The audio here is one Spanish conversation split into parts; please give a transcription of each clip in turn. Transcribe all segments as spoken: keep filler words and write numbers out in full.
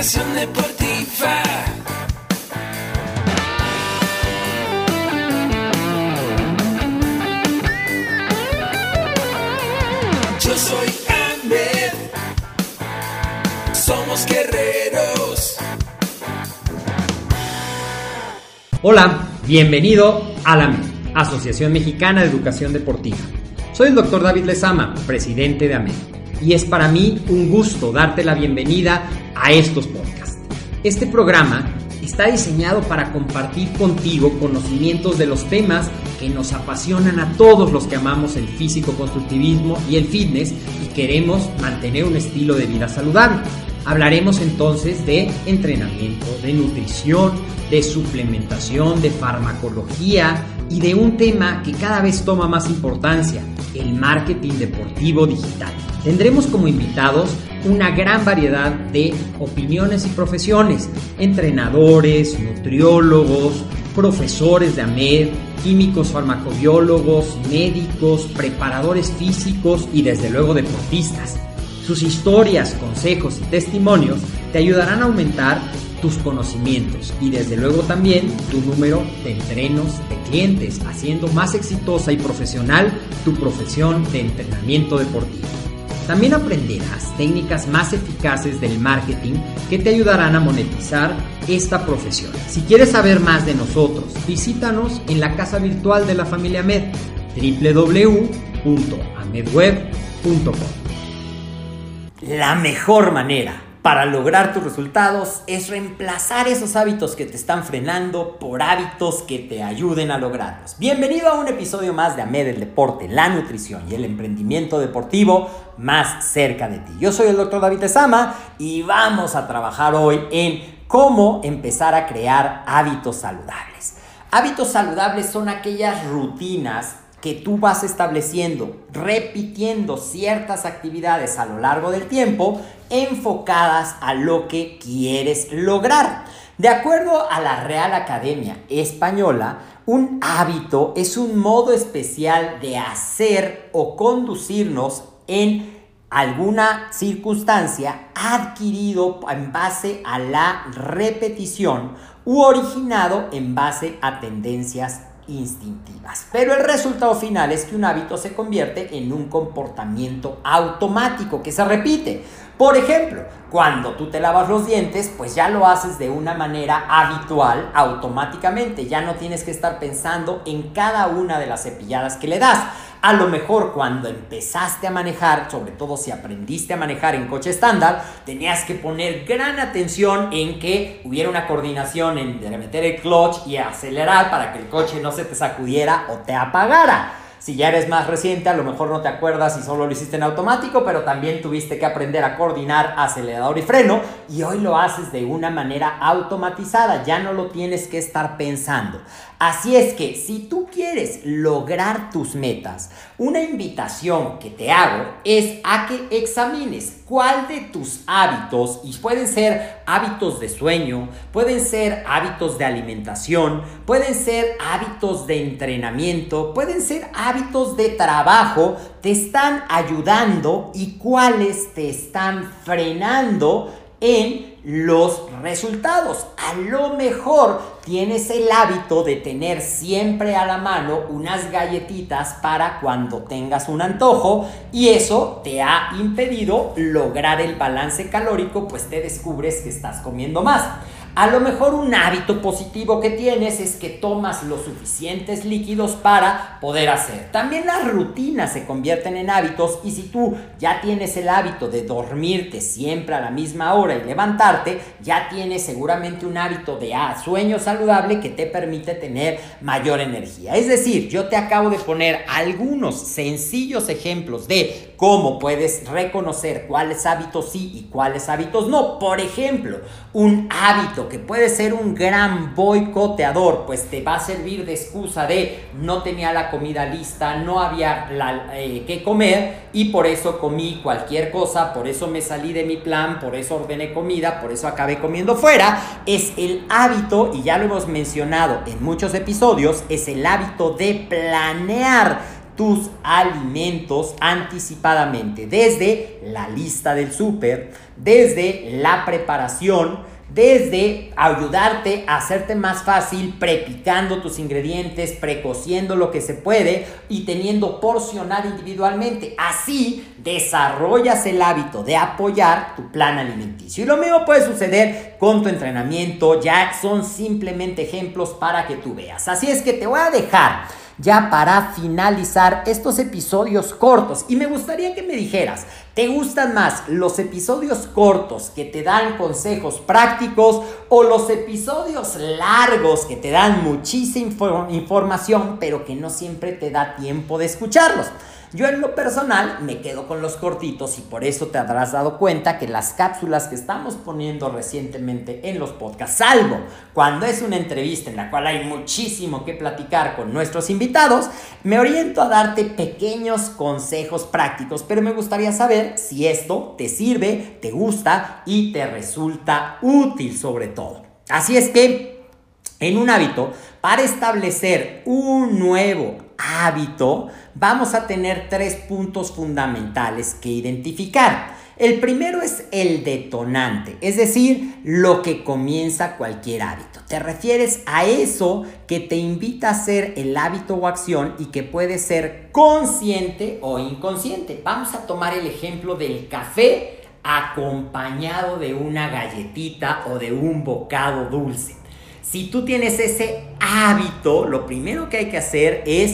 Nutrición deportiva. Yo soy Ahmed. Somos guerreros. Hola, bienvenido a la AMED, Asociación Mexicana de Educación Deportiva. Soy el doctor David Lezama, presidente de AMED, y es para mí un gusto darte la bienvenida a estos podcasts. Este programa está diseñado para compartir contigo conocimientos de los temas que nos apasionan a todos los que amamos el físico-constructivismo y el fitness y queremos mantener un estilo de vida saludable. Hablaremos entonces de entrenamiento, de nutrición, de suplementación, de farmacología y de un tema que cada vez toma más importancia, el marketing deportivo digital. Tendremos como invitados una gran variedad de opiniones y profesiones, entrenadores, nutriólogos, profesores de AMED, químicos farmacobiólogos, médicos, preparadores físicos y desde luego deportistas. Sus historias, consejos y testimonios te ayudarán a aumentar tus conocimientos y desde luego también tu número de entrenos de clientes, haciendo más exitosa y profesional tu profesión de entrenamiento deportivo. También aprenderás técnicas más eficaces del marketing que te ayudarán a monetizar esta profesión. Si quieres saber más de nosotros, visítanos en la casa virtual de la familia AMED, doble u doble u doble u punto amedweb punto com. La mejor manera para lograr tus resultados es reemplazar esos hábitos que te están frenando por hábitos que te ayuden a lograrlos. Bienvenido a un episodio más de AMED, el deporte, la nutrición y el emprendimiento deportivo más cerca de ti. Yo soy el doctor David Lezama y vamos a trabajar hoy en cómo empezar a crear hábitos saludables. Hábitos saludables son aquellas rutinas que tú vas estableciendo, repitiendo ciertas actividades a lo largo del tiempo, enfocadas a lo que quieres lograr. De acuerdo a la Real Academia Española, un hábito es un modo especial de hacer o conducirnos en alguna circunstancia adquirido en base a la repetición u originado en base a tendencias instintivas. Pero el resultado final es que un hábito se convierte en un comportamiento automático que se repite. Por ejemplo, cuando tú te lavas los dientes, pues ya lo haces de una manera habitual, automáticamente. Ya no tienes que estar pensando en cada una de las cepilladas que le das. A lo mejor cuando empezaste a manejar, sobre todo si aprendiste a manejar en coche estándar, tenías que poner gran atención en que hubiera una coordinación entre meter el clutch y acelerar para que el coche no se te sacudiera o te apagara. Si ya eres más reciente, a lo mejor no te acuerdas y solo lo hiciste en automático, pero también tuviste que aprender a coordinar acelerador y freno y hoy lo haces de una manera automatizada, ya no lo tienes que estar pensando. Así es que si tú quieres lograr tus metas, una invitación que te hago es a que examines cuál de tus hábitos, y pueden ser hábitos de sueño, pueden ser hábitos de alimentación, pueden ser hábitos de entrenamiento, pueden ser hábitos de trabajo, te están ayudando y cuáles te están frenando en los resultados. A lo mejor tienes el hábito de tener siempre a la mano unas galletitas para cuando tengas un antojo y eso te ha impedido lograr el balance calórico, pues te descubres que estás comiendo más. A lo mejor un hábito positivo que tienes es que tomas los suficientes líquidos para poder hacer. También las rutinas se convierten en hábitos y si tú ya tienes el hábito de dormirte siempre a la misma hora y levantarte, ya tienes seguramente un hábito de ah, sueño saludable que te permite tener mayor energía. Es decir, yo te acabo de poner algunos sencillos ejemplos de cómo puedes reconocer cuáles hábitos sí y cuáles hábitos no. Por ejemplo, un hábito que puede ser un gran boicoteador, pues te va a servir de excusa de no tenía la comida lista, no había la, eh, que comer y por eso comí cualquier cosa, por eso me salí de mi plan, por eso ordené comida, por eso acabé comiendo fuera. Es el hábito, y ya lo hemos mencionado en muchos episodios, es el hábito de planear tus alimentos anticipadamente, desde la lista del súper, desde la preparación, desde ayudarte a hacerte más fácil prepicando tus ingredientes, precociendo lo que se puede y teniendo porcionado individualmente. Así desarrollas el hábito de apoyar tu plan alimenticio. Y lo mismo puede suceder con tu entrenamiento. Ya son simplemente ejemplos para que tú veas. Así es que te voy a dejar ya para finalizar estos episodios cortos, y me gustaría que me dijeras, ¿te gustan más los episodios cortos que te dan consejos prácticos o los episodios largos que te dan muchísima infor- información pero que no siempre te da tiempo de escucharlos? Yo en lo personal me quedo con los cortitos, y por eso te habrás dado cuenta que las cápsulas que estamos poniendo recientemente en los podcasts, salvo cuando es una entrevista en la cual hay muchísimo que platicar con nuestros invitados, me oriento a darte pequeños consejos prácticos, pero me gustaría saber si esto te sirve, te gusta y te resulta útil sobre todo. Así es que en un hábito, para establecer un nuevo hábito, vamos a tener tres puntos fundamentales que identificar. El primero es el detonante, es decir, lo que comienza cualquier hábito. Te refieres a eso que te invita a hacer el hábito o acción y que puede ser consciente o inconsciente. Vamos a tomar el ejemplo del café acompañado de una galletita o de un bocado dulce. Si tú tienes ese hábito, lo primero que hay que hacer es,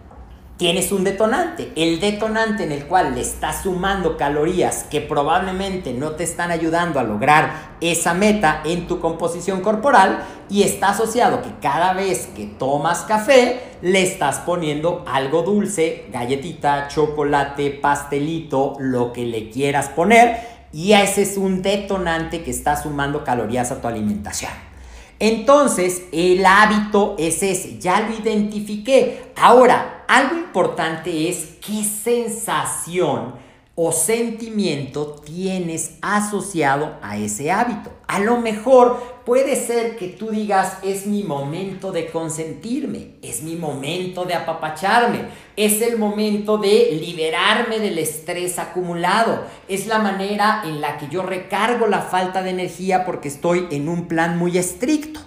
tienes un detonante. El detonante en el cual le estás sumando calorías que probablemente no te están ayudando a lograr esa meta en tu composición corporal, y está asociado que cada vez que tomas café le estás poniendo algo dulce, galletita, chocolate, pastelito, lo que le quieras poner, y ese es un detonante que está sumando calorías a tu alimentación. Entonces, el hábito es ese, ya lo identifiqué. Ahora, algo importante es qué sensación o sentimiento tienes asociado a ese hábito. A lo mejor puede ser que tú digas, es mi momento de consentirme, es mi momento de apapacharme, es el momento de liberarme del estrés acumulado, es la manera en la que yo recargo la falta de energía porque estoy en un plan muy estricto.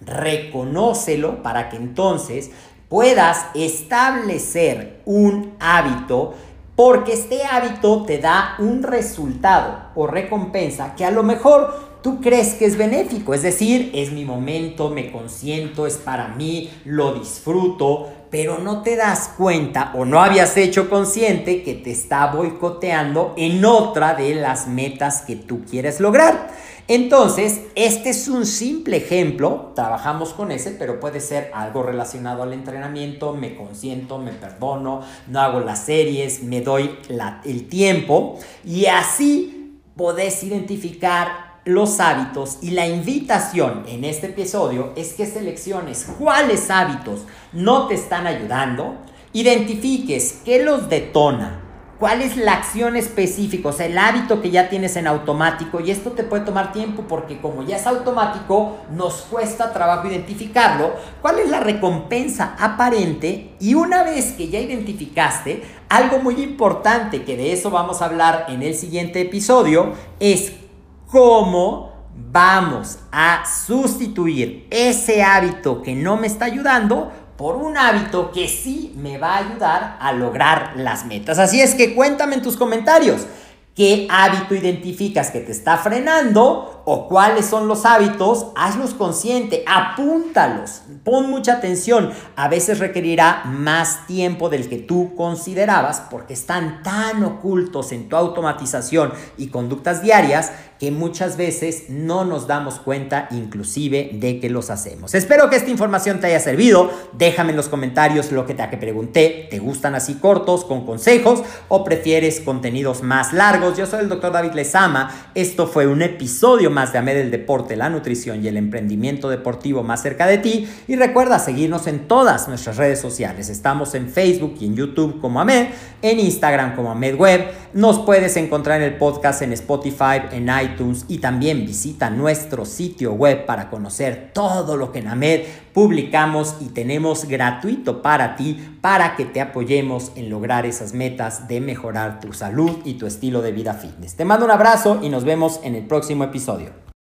Reconócelo para que entonces puedas establecer un hábito, porque este hábito te da un resultado o recompensa que a lo mejor tú crees que es benéfico, es decir, es mi momento, me consiento, es para mí, lo disfruto, pero no te das cuenta o no habías hecho consciente que te está boicoteando en otra de las metas que tú quieres lograr. Entonces, este es un simple ejemplo, trabajamos con ese, pero puede ser algo relacionado al entrenamiento, me consiento, me perdono, no hago las series, me doy la, el tiempo, y así podés identificar los hábitos. Y la invitación en este episodio es que selecciones cuáles hábitos no te están ayudando, identifiques qué los detona, cuál es la acción específica, o sea, el hábito que ya tienes en automático, y esto te puede tomar tiempo porque como ya es automático, nos cuesta trabajo identificarlo, cuál es la recompensa aparente, y una vez que ya identificaste, algo muy importante, que de eso vamos a hablar en el siguiente episodio, es cómo vamos a sustituir ese hábito que no me está ayudando por un hábito que sí me va a ayudar a lograr las metas. Así es que cuéntame en tus comentarios qué hábito identificas que te está frenando o cuáles son los hábitos. Hazlos consciente, apúntalos, pon mucha atención. A veces requerirá más tiempo del que tú considerabas porque están tan ocultos en tu automatización y conductas diarias que muchas veces no nos damos cuenta inclusive de que los hacemos. Espero que esta información te haya servido. Déjame en los comentarios lo que te pregunté. ¿Te gustan así cortos, con consejos, o prefieres contenidos más largos? Yo soy el doctor David Lezama. Esto fue un episodio más de A M E D, el deporte, la nutrición y el emprendimiento deportivo más cerca de ti. Y recuerda seguirnos en todas nuestras redes sociales. Estamos en Facebook y en YouTube como A M E D, en Instagram como A M E D Web. Nos puedes encontrar en el podcast en Spotify, en iTunes y también visita nuestro sitio web para conocer todo lo que en AMED publicamos y tenemos gratuito para ti, para que te apoyemos en lograr esas metas de mejorar tu salud y tu estilo de vida fitness. Te mando un abrazo y nos vemos en el próximo episodio.